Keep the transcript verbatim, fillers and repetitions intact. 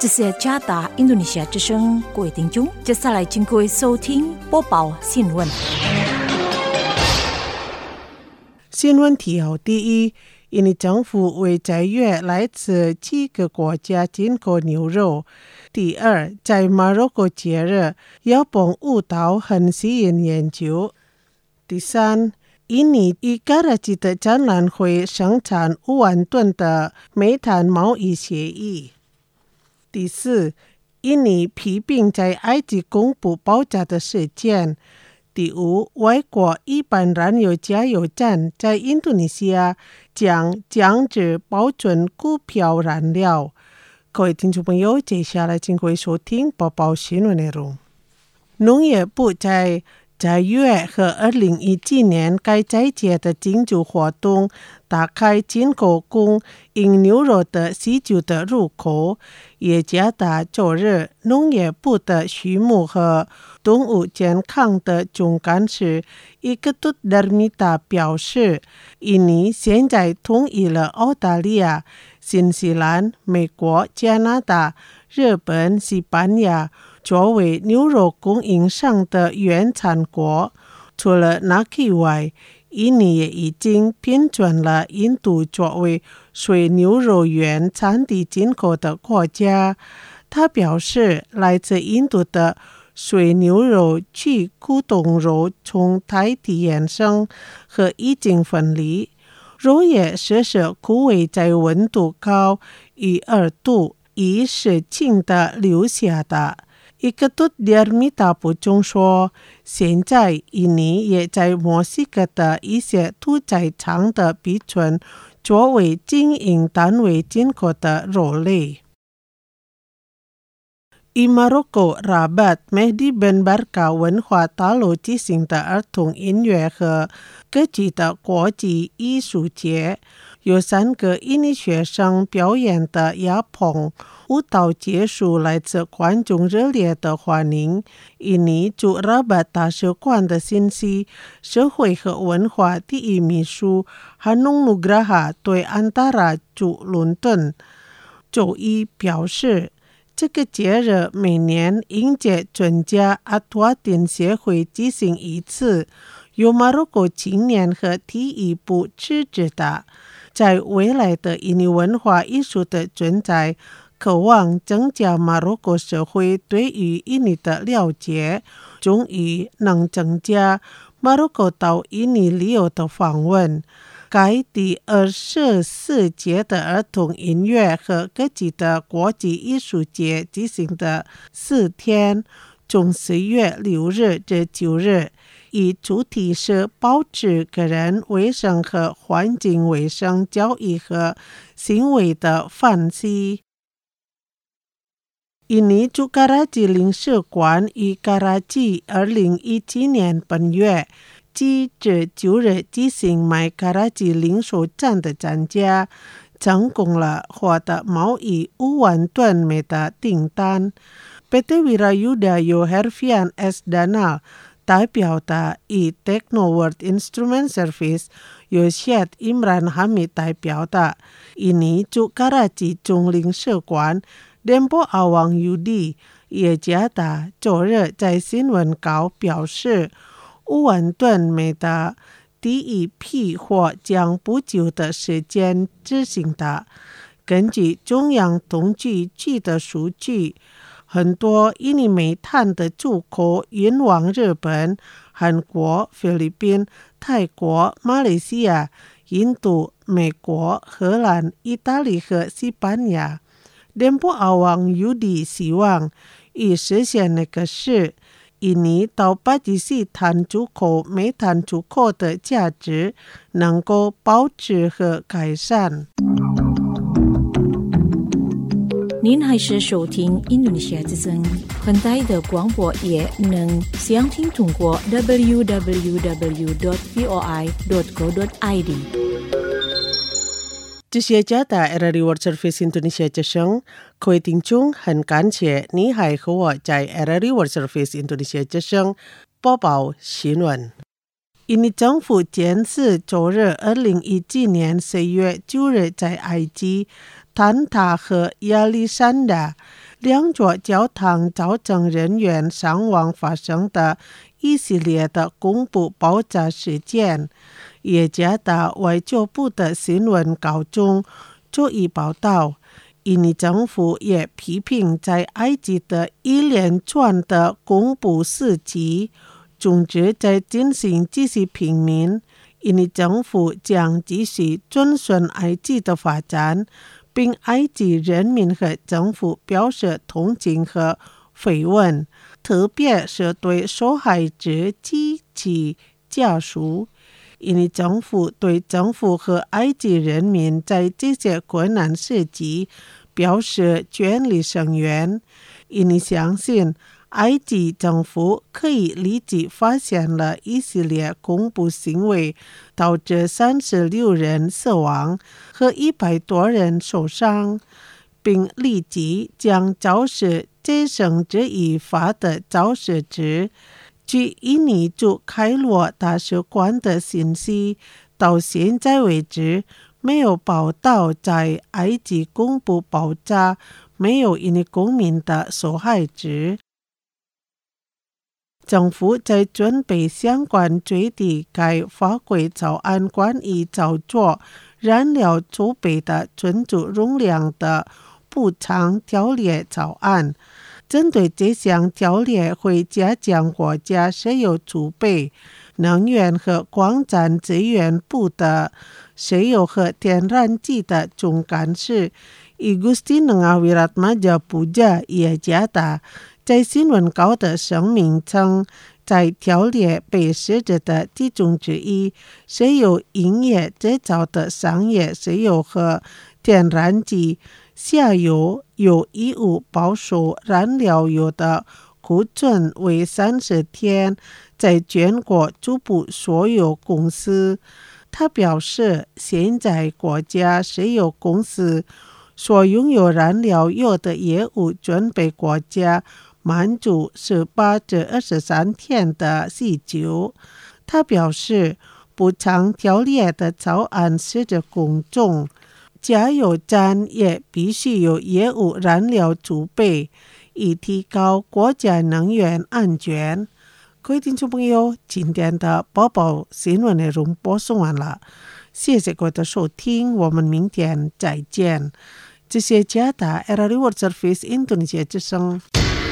这是加拿大印度尼西亚之声，各位听众，接下来请各位收听播报新闻。 新闻提要：第一，印尼政府为在月来自七个国家进口牛肉。第二，在马洛哥节日，摇蹦舞蹈很吸引眼球。第三，印尼与卡拉吉的展览会生产五万吨的煤炭贸易协议。第四，印尼批评在埃及公布爆炸的事件。第五，外国一般燃油加油站在印度尼西亚将降至保准股票燃料。各位听众朋友，接下来请各位收听播报新闻内容。农业部在在月和二零一七年该斋节的庆祝活动打开进口供应牛肉的需求的入口。耶加达周日，农业部的畜牧和动物健康的总干事伊格杜德米达表示，印尼现在同意了澳大利亚、新西兰、美国、加拿大、日本、西班牙作为牛肉供应商的原产国。除了那以外，印尼也已经批准了印度作为水牛肉原产地进口的国家。他表示，来自印度的水牛肉去古董肉从胎体衍生和已经分离，肉也是是枯萎在温度高于二度以是轻的留下的。伊格杜德米达补充说，现在印尼也在墨西哥的一些屠宰场的批准作为经营单位进口的肉类。以马洛哥拉巴特梅迪本巴卡文化大楼举行的儿童音乐和歌剧的国际艺术节，有三个印尼学生表演的亚蓬舞蹈结束，来自观众热烈的欢迎。印尼驻拉巴大使馆的信息社会和文化第一秘书哈农努格拉哈对安达拉驻伦敦周一表示，这个节日每年迎接专家阿图阿丁协会举行一次，由马洛哥青年和体育部支持的。在未来的印尼文化艺术的存在，渴望增加马洛哥社会对于印尼的了解，终于能增加马洛哥到印尼旅游的访问。该第二十四届的儿童音乐和歌剧的国际艺术节举行的四天，从十月六日至九日，以主题是保持个人卫生和环境卫生教育和行为的反思。印尼驻卡拉吉领事馆于卡拉吉二零一七年本月七至九日举行买卡拉吉零售站的展价，成功了获得贸易五万吨煤的订单。P T Wirayuda Yohervian S. Danal 代表的以 Technoworld Instrument Service 由 Syed Imran Hamid 代表的印尼驻卡拉吉总领事馆联邦阿旺 Yudi 耶加达周日在新闻稿表示，五万吨煤的第一批货将不久的时间执行的。根据中央统计局的数据，很多印尼煤炭的出口运往日本、韩国、菲律宾、泰国、马来西亚、印度、美国、荷兰、意大利和西班牙。联邦阿旺 U D 希望以实现那个是印尼到巴基斯坦出口煤炭出口的价值能够保持和改善。 您还是收听印度尼西亚之声，很大的广播也能详听通过 double-u double-u double-u dot voi dot co dot i d。 这些加大 R R I World Service Indonesia 之声，各位听众，很感谢你还和我在 R R I World Service Indonesia 之声播报新闻。印尼政府监视周日二零一七年十月九日在埃及、坦塔和亚历山大两座教堂造成人员伤亡发生的一系列的恐怖爆炸事件。耶加达外交部的新闻稿中做一报道，印尼政府也批评在埃及的一连串的恐怖事迹，总之在进行这些平民。印尼政府将继续遵循埃及的发展，并埃及人民和政府表示同情和慰问，特别是对受害者及其家属。印尼政府对政府和埃及人民在这些困难时期表示全力声援。印尼相信埃及政府可以立即发现了一系列恐怖行为，导致三十六人死亡和一百多人受伤，并立即将肇事者绳之以法的肇事者。据印尼驻开罗大使馆的信息，到现在为止没有报道在埃及恐怖爆炸没有印尼公民的受害者。政府在准备相关最低该法规草案关于操作燃料储备的存储容量的补偿条例草案。针对这项条例会加强国家石油储备、能源和矿产资源部的石油和天然气的总干事I Gusti Nengawiratmaja Puja耶加达在新闻稿的声明称，在条例被设置的其中之一，石油营业制造的商业石油和天然气下游有义务保守燃料油的库存为三十天，在全国逐步所有公司。他表示，现在国家石油公司所拥有燃料油的业务准备国家满足十八至二十三天的需求。他表示，补偿条例的草案使得公众加油站也必须有业务燃料储备，以提高国家能源安全。各位听众朋友，今天的宝宝新闻内容播送完了，谢谢各位的收听，我们明天再见。这是加拿大 R R I World Service Indonesia 之声。